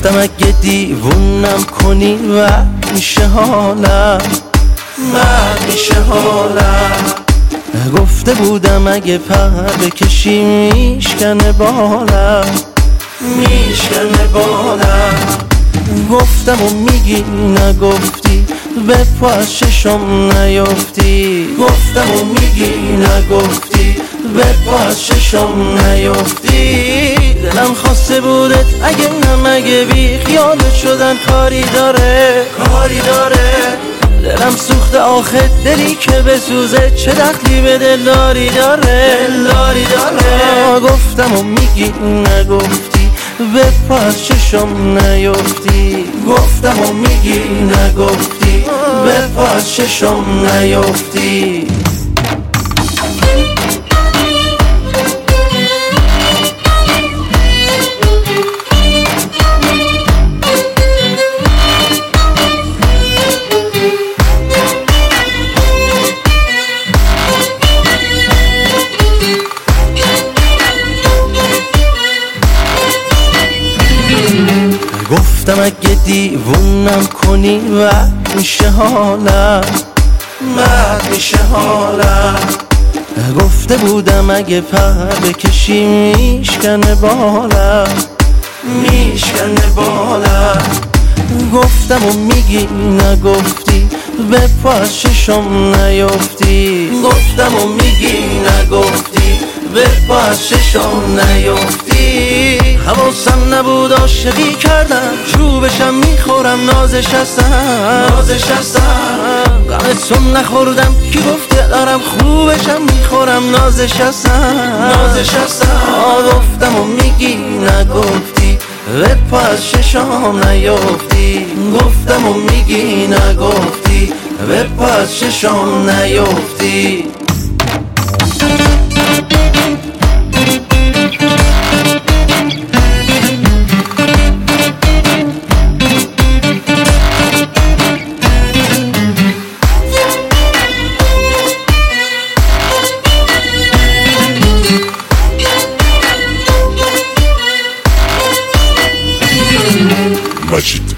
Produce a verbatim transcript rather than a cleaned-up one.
گفتم اگه دیوونم کنی و میشه حالم، و میشه حالم. گفته بودم اگه پر بکشی میشکنه بالم، میشکنه بالم. گفتم و میگی نگفتی، به پا از چشم نیفتی. گفتم و میگی نگفتی، به پا از چشم نیفتی. دلم خواسته بودت اگه نه مگه بی خیالت شدن کاری داره، کاری داره. دلم سوخته آخه دلی که بسوزه چه دخلی به دلداری داره، دلداری داره. گفتم و میگی نگفتی، به پا از چشم نیفتی. گفتم و میگی نگفتی، به پا از چشم نیفتی. گفتم اگه دیوونم کنی و میشه حالم، بعد میشه حالم. گفته بودم اگه پر بکشی میشکنه بالم، میشکنه بالم. گفتم و میگی نگفتی، به پا از چشم نیفتی. گفتم و میگی نگفتی، به پا از چشم نیفتی. حواسم نبود عاشقی کردم، چوبشم میخورم نازش هستم، نازش هستم. غمتون نخوردم کی گفته دارم، خوبشم میخورم نازش هستم، نازش هستم. گفتم و میگی نگفتی، به پا از چشم نیفتی. گفتم و میگی نگفتی، به پا از چشم نیفتی. Majid.